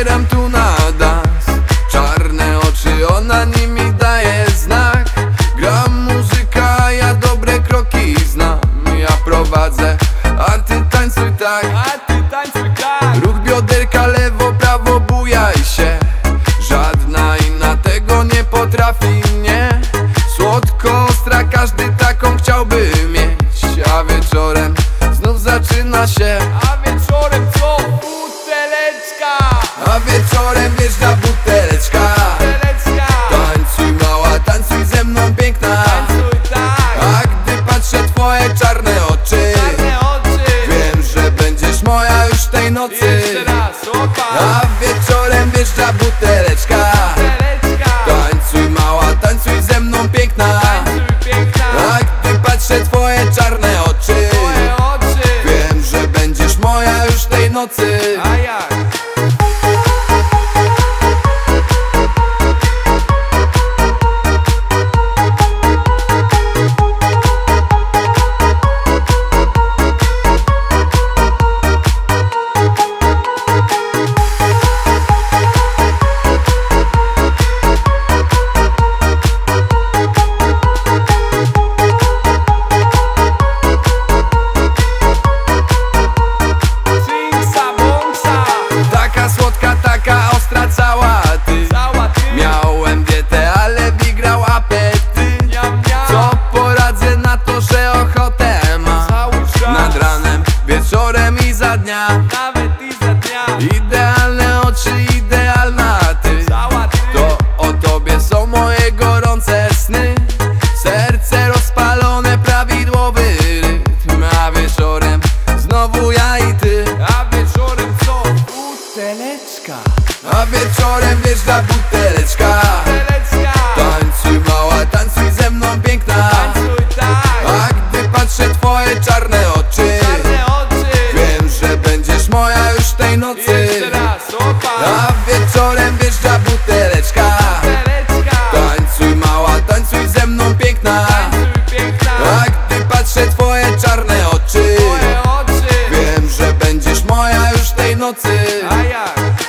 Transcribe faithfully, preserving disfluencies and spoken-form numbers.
wybieram tu na dans. Czarne oczy, ona nimi daje znak. Gram muzyka, ja dobre kroki znam. Ja prowadzę, a ty tańcuj tak. Ruch bioderka, lewo, prawo, bujaj się. Żadna inna tego nie potrafi, nie. Słodko ostra, każdy taką chciałby mieć. A wieczorem znów zaczyna się. A wieczorem co? Buteleczka! A wieczorem wjeżdża buteleczka. Buteleczka! Tańcuj mała, tańcuj ze mną piękna. Tańcuj tak! A gdy patrzę twoje czarne oczy, Czarne oczy! wiem, że będziesz moja już tej nocy. Jeszcze raz, opa! A wieczorem wjeżdża buteleczka. Buteleczka! Tańcuj mała, tańcuj ze mną piękna. Tańcuj piękna! A gdy patrzę twoje czarne oczy, Twoje oczy! wiem, że będziesz moja już tej nocy. A jak? Taka słodka, taka ostra, cała ty. Cała ty! Miałem dietę, ale wygrał apetyt. Miam, miam! Co poradzę na to, że ochotę ma. Cały czas! Nad ranem, wieczorem i za dnia. Nawet i za dnia! Idealne oczy, idealna ty. Cała ty! To o tobie są moje gorące sny. Serce rozpalone, prawidłowy rytm. A wieczorem znowu ja i ty. A wieczorem co? Buteleczka! A wieczorem wjeżdża buteleczka. Buteleczka! Tańcuj mała, tańcuj ze mną piękna. Tańcuj tak! A gdy patrzę twoje czarne oczy, Czarne oczy! wiem, że będziesz moja już tej nocy. Jeszcze raz, opa! A wieczorem wjeżdża buteleczka. Buteleczka! Tańcuj mała, tańcuj ze mną piękna. Tańcuj piękna! A gdy patrzę twoje czarne oczy, Twoje oczy! wiem, że będziesz moja już tej nocy. A jak?